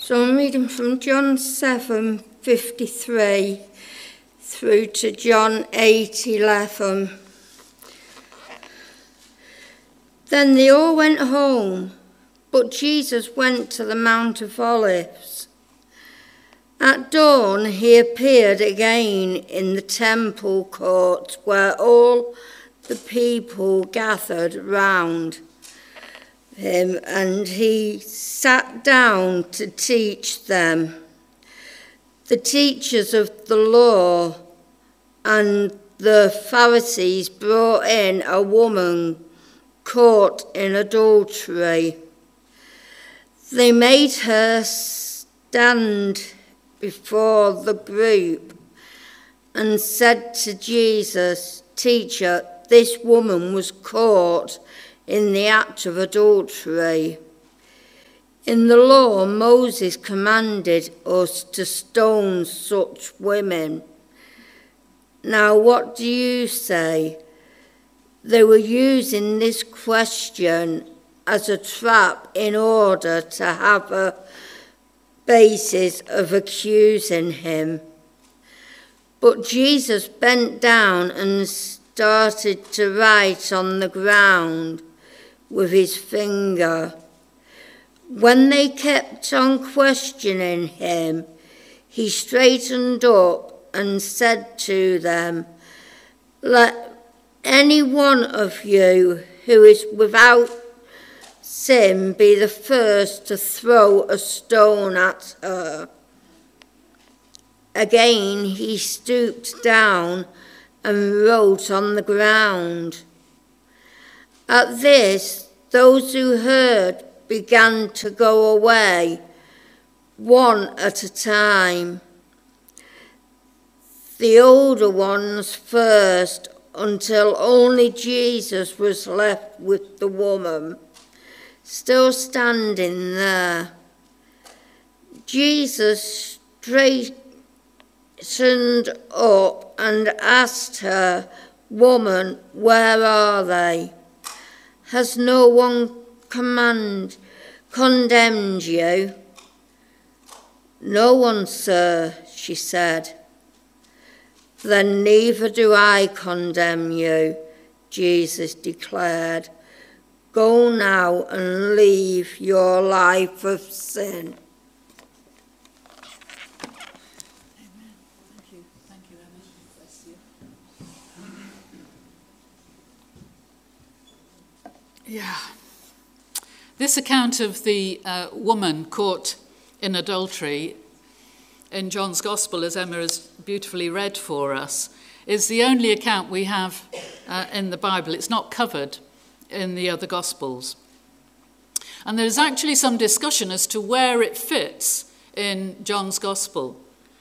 So I'm reading from John 7:53 through to John 8:11. Then they all went home, but Jesus went to the Mount of Olives. At dawn he appeared again in the temple court where all the people gathered round him, and he sat down to teach them. The teachers of the law and the Pharisees brought in a woman caught in adultery. They made her stand before the group and said to Jesus, "Teacher, this woman was caught in the act of adultery. In the law, Moses commanded us to stone such women. Now, what do you say?" They were using this question as a trap in order to have a basis of accusing him. But Jesus bent down and started to write on the ground with his finger. When they kept on questioning him, he straightened up and said to them, "Let any one of you who is without sin be the first to throw a stone at her." Again he stooped down and wrote on the ground. At this, those who heard began to go away, one at a time. The older ones first, until only Jesus was left with the woman, still standing there. Jesus straightened up and asked her, "Woman, where are they? Has no one condemned you?" "No one, sir," she said. "Then neither do I condemn you," Jesus declared. "Go now and leave your life of sin." Amen. Thank you. Thank you, Emma. Bless you. Yeah. This account of the woman caught in adultery in John's Gospel, as Emma has beautifully read for us, is the only account we have in the Bible. It's not covered in the other Gospels. And there's actually some discussion as to where it fits in John's Gospel.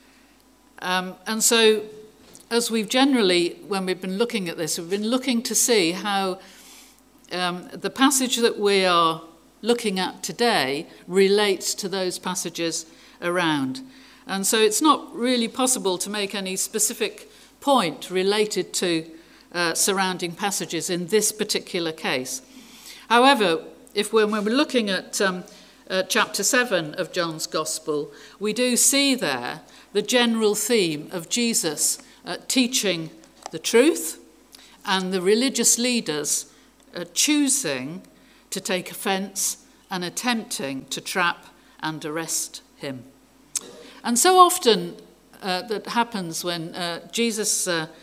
And so, as we've generally, when we've been looking at this, we've been looking to see how the passage that we are looking at today relates to those passages around. And so it's not really possible to make any specific point related to surrounding passages in this particular case. However, when we're looking at chapter 7 of John's Gospel, we do see there the general theme of Jesus teaching the truth and the religious leaders choosing to take offence and attempting to trap and arrest him. And so often that happens when Jesus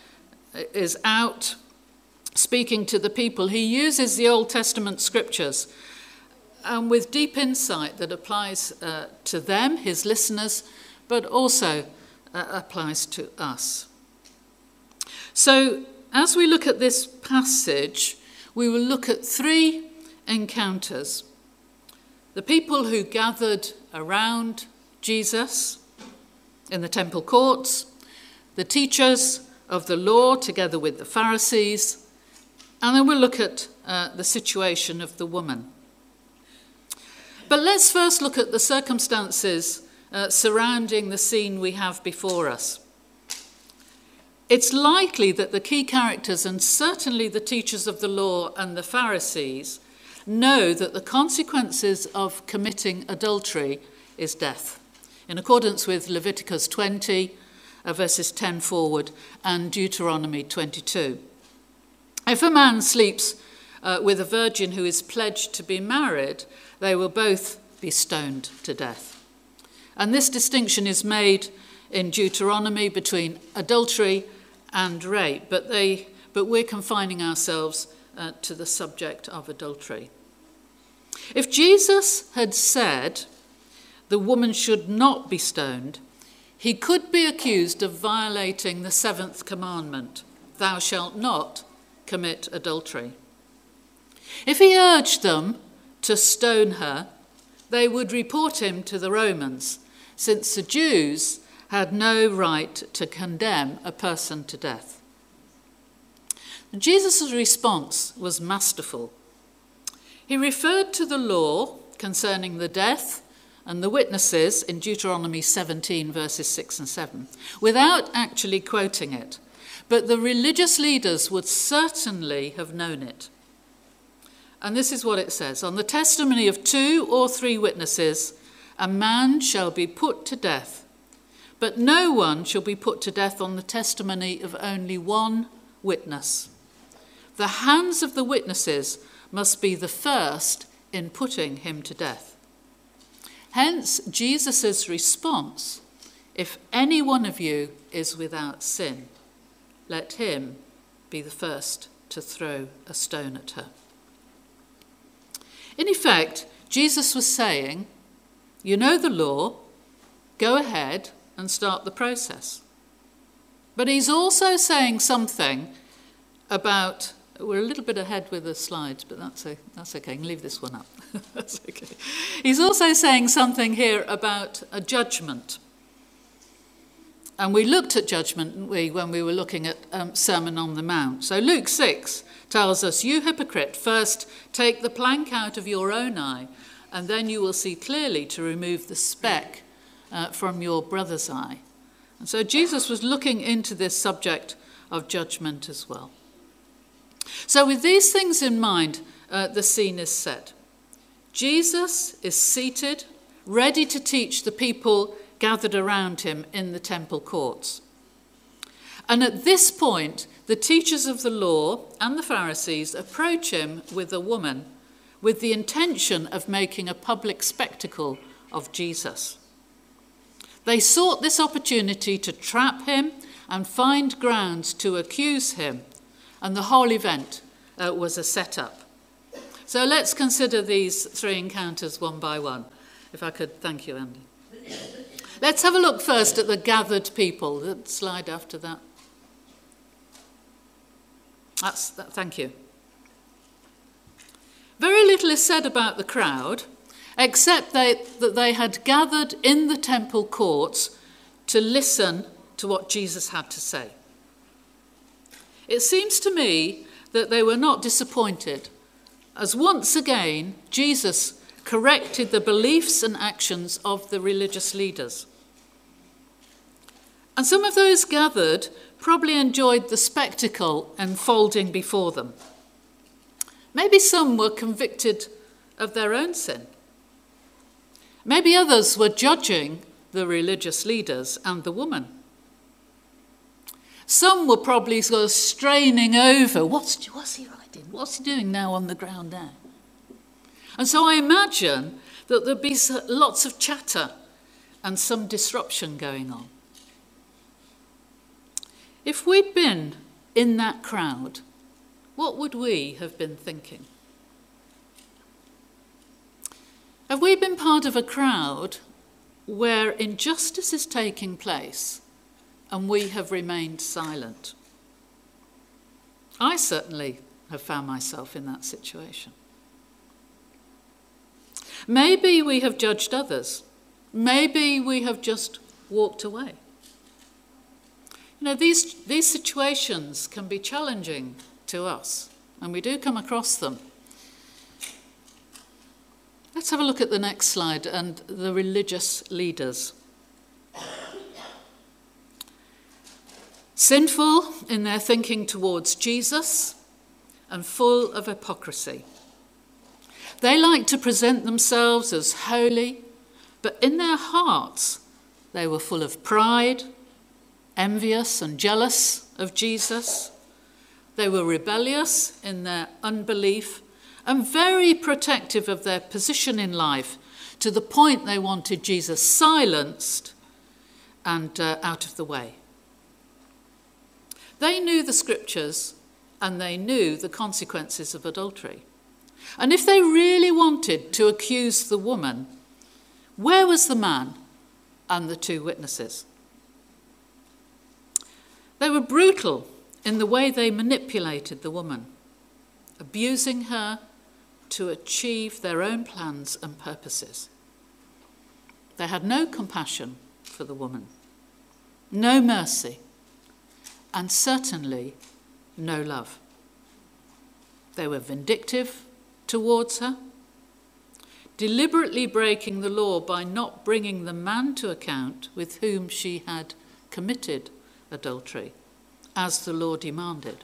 is out speaking to the people. He uses the Old Testament scriptures and with deep insight that applies to them, his listeners, but also applies to us. So as we look at this passage, we will look at three encounters. The people who gathered around Jesus in the temple courts, the teachers of the law together with the Pharisees, and then we'll look at the situation of the woman. But let's first look at the circumstances surrounding the scene we have before us. It's likely that the key characters, and certainly the teachers of the law and the Pharisees, know that the consequences of committing adultery is death, in accordance with Leviticus 20, verses 10 forward, and Deuteronomy 22. If a man sleeps with a virgin who is pledged to be married, they will both be stoned to death. And this distinction is made in Deuteronomy between adultery and rape, but we're confining ourselves to the subject of adultery. If Jesus had said the woman should not be stoned, he could be accused of violating the 7th commandment, thou shalt not commit adultery. If he urged them to stone her, they would report him to the Romans, since the Jews had no right to condemn a person to death. Jesus' response was masterful. He referred to the law concerning the death and the witnesses in Deuteronomy 17, verses 6 and 7, without actually quoting it. But the religious leaders would certainly have known it. And this is what it says: on the testimony of 2 or 3 witnesses, a man shall be put to death, but no one shall be put to death on the testimony of only 1 witness. The hands of the witnesses must be the first in putting him to death. Hence Jesus' response: if any one of you is without sin, let him be the first to throw a stone at her. In effect, Jesus was saying, you know the law, go ahead and start the process. But he's also saying something about, we're a little bit ahead with the slides, but that's okay. I can leave this one up. That's okay. He's also saying something here about a judgment. And we looked at judgment, didn't we, when we were looking at Sermon on the Mount. So Luke 6 tells us, you hypocrite, first take the plank out of your own eye, and then you will see clearly to remove the speck from your brother's eye. And so Jesus was looking into this subject of judgment as well. So with these things in mind, the scene is set. Jesus is seated, ready to teach the people gathered around him in the temple courts. And at this point, the teachers of the law and the Pharisees approach him with a woman with the intention of making a public spectacle of Jesus. They sought this opportunity to trap him and find grounds to accuse him, and the whole event was a setup. So let's consider these 3 encounters one by one. If I could, thank you, Andy. Let's have a look first at the gathered people. The slide after that. Thank you. Very little is said about the crowd, except that they had gathered in the temple courts to listen to what Jesus had to say. It seems to me that they were not disappointed, as once again Jesus corrected the beliefs and actions of the religious leaders. And some of those gathered probably enjoyed the spectacle unfolding before them. Maybe some were convicted of their own sin. Maybe others were judging the religious leaders and the woman. Some were probably sort of straining over, what's he writing? What's he doing now on the ground there? And so I imagine that there'd be lots of chatter and some disruption going on. If we'd been in that crowd, what would we have been thinking? Have we been part of a crowd where injustice is taking place and we have remained silent? I certainly have found myself in that situation. Maybe we have judged others. Maybe we have just walked away. You know, these situations can be challenging to us, and we do come across them. Let's have a look at the next slide and the religious leaders. Sinful in their thinking towards Jesus and full of hypocrisy. They like to present themselves as holy, But in their hearts, they were full of pride, envious and jealous of Jesus. They were rebellious in their unbelief and very protective of their position in life, to the point they wanted Jesus silenced and out of the way. They knew the scriptures and they knew the consequences of adultery. And if they really wanted to accuse the woman, where was the man and the two witnesses? They were brutal in the way they manipulated the woman, abusing her to achieve their own plans and purposes. They had no compassion for the woman, no mercy, and certainly no love. They were vindictive towards her, deliberately breaking the law by not bringing the man to account with whom she had committed adultery, as the law demanded.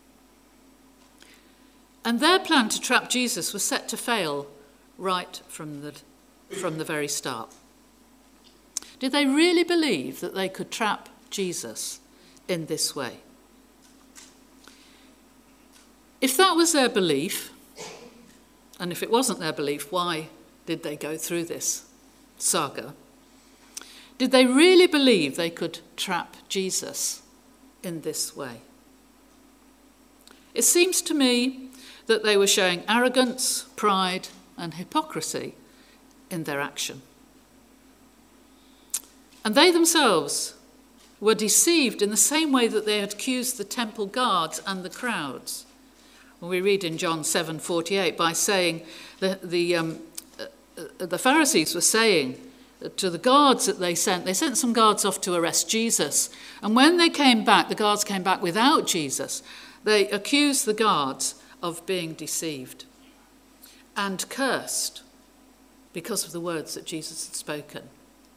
And their plan to trap Jesus was set to fail right from the very start. Did they really believe that they could trap Jesus in this way? If that was their belief, and if it wasn't their belief, why did they go through this saga? Did they really believe they could trap Jesus in this way? It seems to me that they were showing arrogance, pride, and hypocrisy in their action. And they themselves were deceived in the same way that they had accused the temple guards and the crowds. When we read in John 7:48, by saying the Pharisees were saying to the guards that they sent some guards off to arrest Jesus. And when they came back, the guards came back without Jesus. They accused the guards of being deceived and cursed because of the words that Jesus had spoken.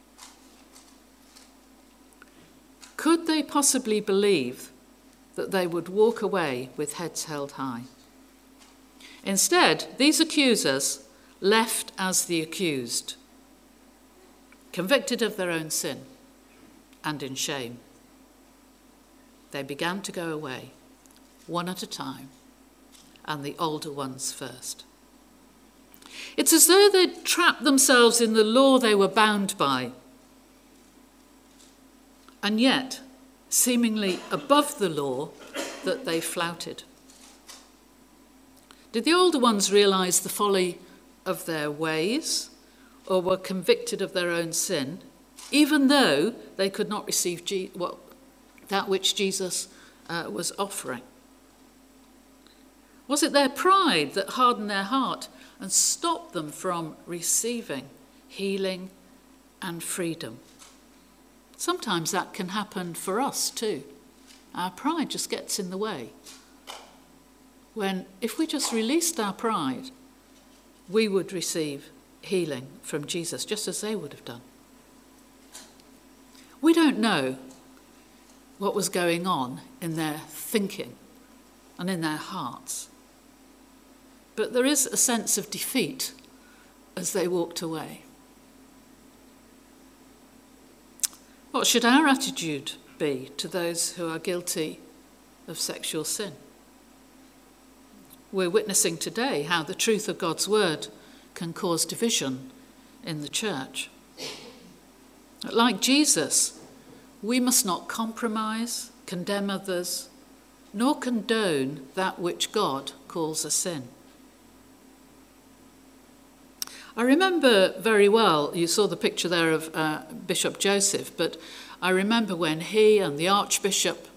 Could they possibly believe that they would walk away with heads held high? Instead, these accusers left as the accused, convicted of their own sin and in shame. They began to go away, one at a time, and the older ones first. It's as though they'd trapped themselves in the law they were bound by, and yet seemingly above the law that they flouted. Did the older ones realise the folly of their ways, or were convicted of their own sin, even though they could not receive that which Jesus was offering? Was it their pride that hardened their heart and stopped them from receiving healing and freedom? Sometimes that can happen for us too. Our pride just gets in the way. When if we just released our pride, we would receive healing from Jesus, just as they would have done. We don't know what was going on in their thinking and in their hearts, but there is a sense of defeat as they walked away. What should our attitude be to those who are guilty of sexual sin? We're witnessing today how the truth of God's word can cause division in the church. Like Jesus, we must not compromise, condemn others, nor condone that which God calls a sin. I remember very well, you saw the picture there of Bishop Joseph, but I remember when he and the Archbishop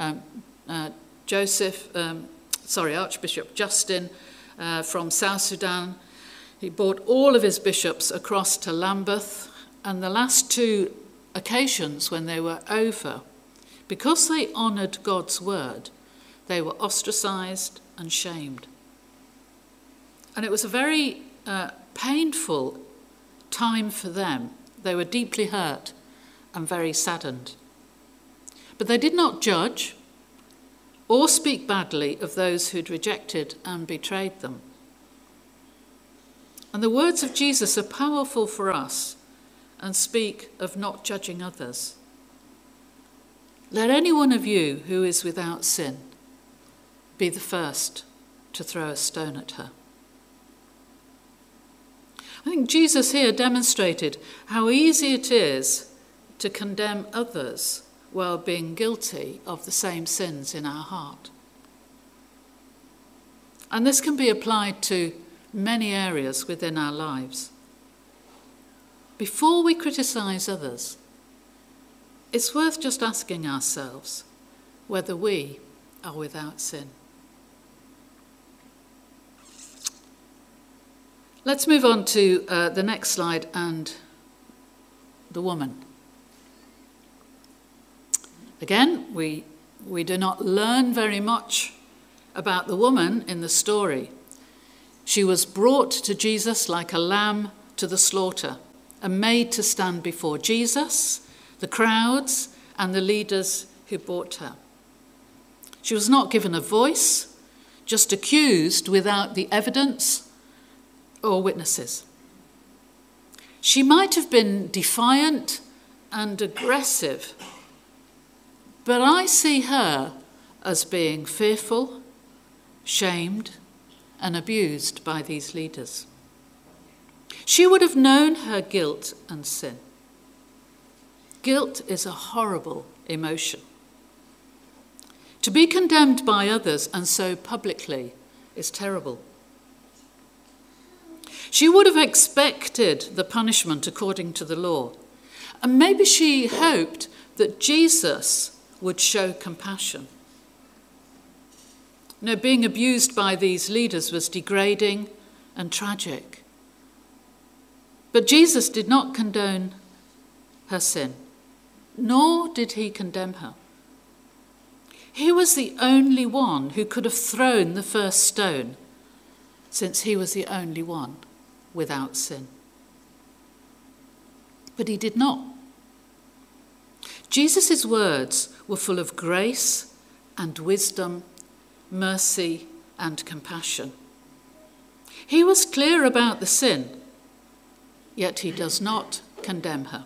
Archbishop Justin from South Sudan, he brought all of his bishops across to Lambeth, and the last two occasions when they were over, because they honoured God's word, they were ostracised and shamed. And it was a very painful time for them. They were deeply hurt and very saddened. But they did not judge or speak badly of those who'd rejected and betrayed them. And the words of Jesus are powerful for us and speak of not judging others. Let any one of you who is without sin be the first to throw a stone at her. I think Jesus here demonstrated how easy it is to condemn others while being guilty of the same sins in our heart. And this can be applied to many areas within our lives. Before we criticise others, it's worth just asking ourselves whether we are without sin. Let's move on to the next slide and the woman. Again, we do not learn very much about the woman in the story. She was brought to Jesus like a lamb to the slaughter and made to stand before Jesus, the crowds, and the leaders who brought her. She was not given a voice, just accused without the evidence or witnesses. She might have been defiant and aggressive, but I see her as being fearful, shamed, and abused by these leaders. She would have known her guilt and sin. Guilt is a horrible emotion. To be condemned by others and so publicly is terrible. She would have expected the punishment according to the law, and maybe she hoped that Jesus would show compassion. No, being abused by these leaders was degrading and tragic. But Jesus did not condone her sin, nor did he condemn her. He was the only one who could have thrown the first stone, since he was the only one without sin. But he did not. Jesus' words were full of grace and wisdom, mercy and compassion. He was clear about the sin, yet he does not condemn her.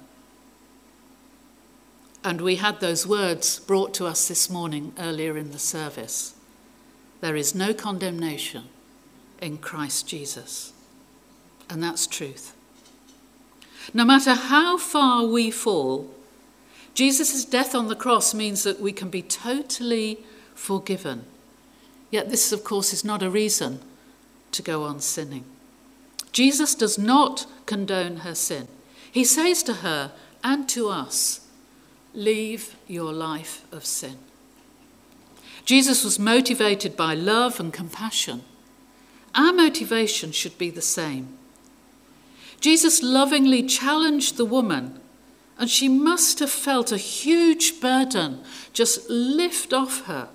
And we had those words brought to us this morning earlier in the service. There is no condemnation in Christ Jesus. And that's truth. No matter how far we fall, Jesus' death on the cross means that we can be totally forgiven. Yet this, of course, is not a reason to go on sinning. Jesus does not condone her sin. He says to her and to us, leave your life of sin. Jesus was motivated by love and compassion. Our motivation should be the same. Jesus lovingly challenged the woman, and she must have felt a huge burden just lift off her.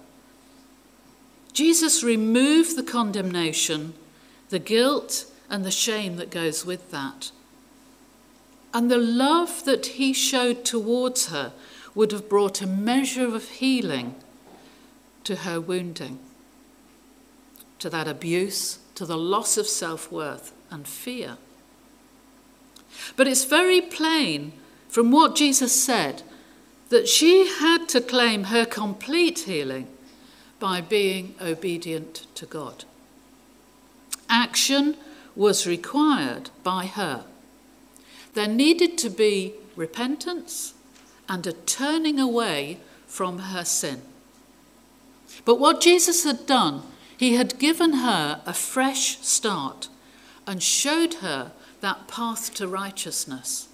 Jesus removed the condemnation, the guilt, and the shame that goes with that. And the love that he showed towards her would have brought a measure of healing to her wounding, to that abuse, to the loss of self-worth and fear. But it's very plain from what Jesus said that she had to claim her complete healing by being obedient to God. Action was required by her. There needed to be repentance and a turning away from her sin. But what Jesus had done, he had given her a fresh start and showed her that path to righteousness.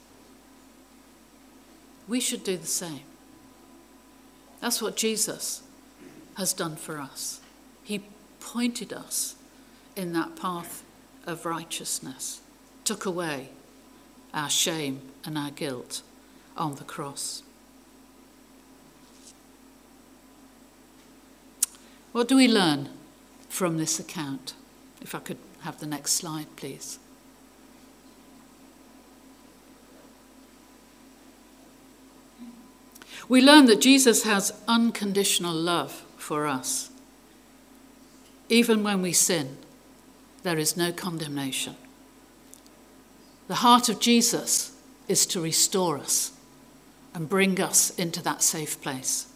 We should do the same. That's what Jesus has done for us. He pointed us in that path of righteousness, took away our shame and our guilt on the cross. What do we learn from this account? If I could have the next slide, please. We learn that Jesus has unconditional love for us. Even when we sin, there is no condemnation. The heart of Jesus is to restore us and bring us into that safe place.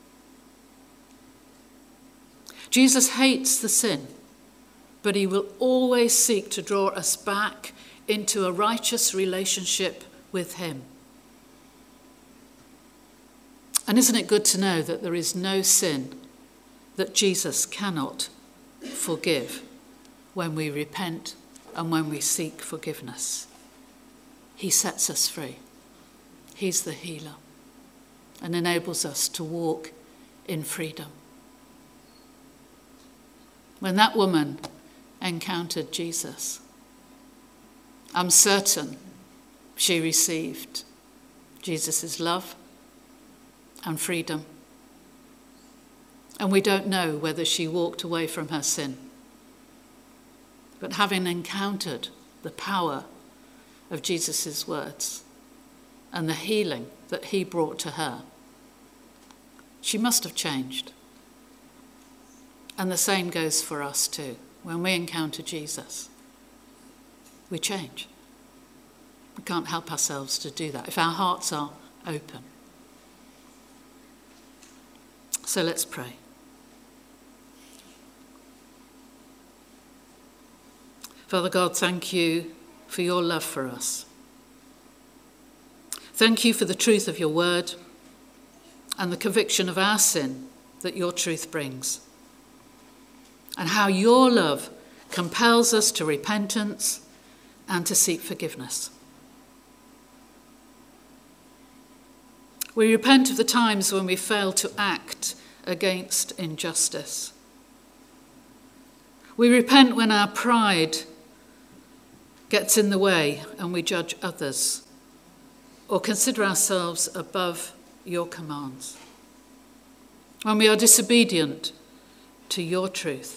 Jesus hates the sin, but he will always seek to draw us back into a righteous relationship with him. And isn't it good to know that there is no sin that Jesus cannot forgive when we repent and when we seek forgiveness? He sets us free. He's the healer and enables us to walk in freedom. When that woman encountered Jesus, I'm certain she received Jesus' love and freedom. And we don't know whether she walked away from her sin. But having encountered the power of Jesus' words and the healing that he brought to her, she must have changed. And the same goes for us too. When we encounter Jesus, we change. We can't help ourselves to do that if our hearts are open. So let's pray. Father God, thank you for your love for us. Thank you for the truth of your word and the conviction of our sin that your truth brings, and how your love compels us to repentance and to seek forgiveness. We repent of the times when we fail to act against injustice. We repent when our pride gets in the way and we judge others or consider ourselves above your commands. When we are disobedient to your truth.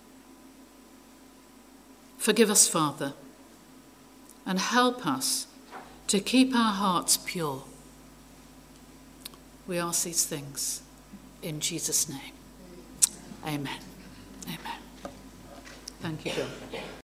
Forgive us, Father, and help us to keep our hearts pure. We ask these things in Jesus' name. Amen. Amen. Thank you, John.